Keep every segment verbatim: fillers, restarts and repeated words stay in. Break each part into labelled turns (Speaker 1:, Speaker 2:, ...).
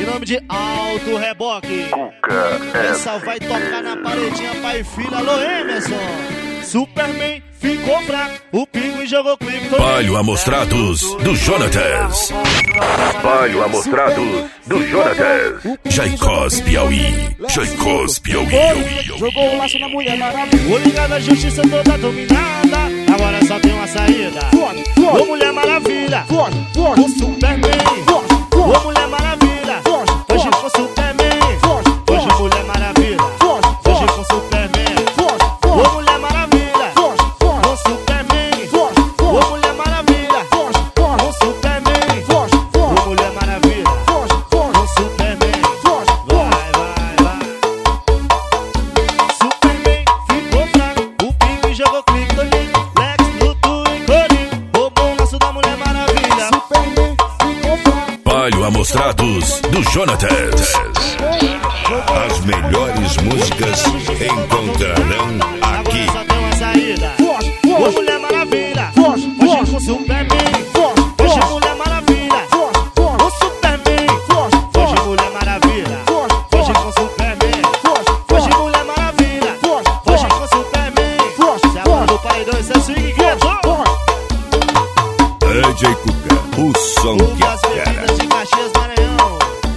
Speaker 1: em nome de Alto Reboque.
Speaker 2: Cuca
Speaker 1: Essa vai tocar na paredinha, pai e filha. Alô, Emerson. Superman ficou fraco, o Pinguim jogou clipe.
Speaker 3: Palho Amostrados do Jonatas. Palho Amostrados do Jonatas. Jaicós Piauí. Jaicós Piauí.
Speaker 1: Jogou o laço na Mulher Maravilha. O ligado da justiça toda dominada. Agora só tem uma saída. Ô Mulher Maravilha. O Superman. Ô Mulher Maravilha. Hoje com Superman. Hoje Mulher Maravilha. Hoje com Superman. Ô Mulher Maravilha. Com Superman. Ô Mulher Maravilha. Com Superman. Ô Mulher Maravilha. Com Superman. Vai, vai, vai. Superman ficou fraco, o Pinguim jogou Kryptonite. Lex, Luto e Corinho roubou o laço da Mulher Maravilha. Superman ficou fraco.
Speaker 3: Palho Amostrados do Jonatas. As melhores músicas encontrarão aqui.
Speaker 1: Agora só tem uma saída. Ô Mulher Maravilha. Hoje com Superman. Hoje Mulher Maravilha. O Superman. Hoje Mulher Maravilha. Hoje com Superman. Hoje Mulher Maravilha. Hoje com Superman. Se a mão do paredão esse é swing gueto.
Speaker 3: D J Cuca, o som que
Speaker 1: As meninas de Caxias, Maranhão.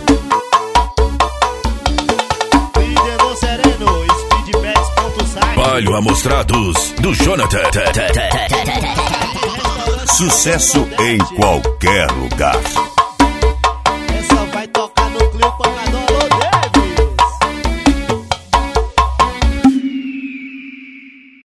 Speaker 1: Líder Sereno, speedbets ponto site.
Speaker 3: Palho Amostrados do Jonatas. Sucesso em qualquer lugar.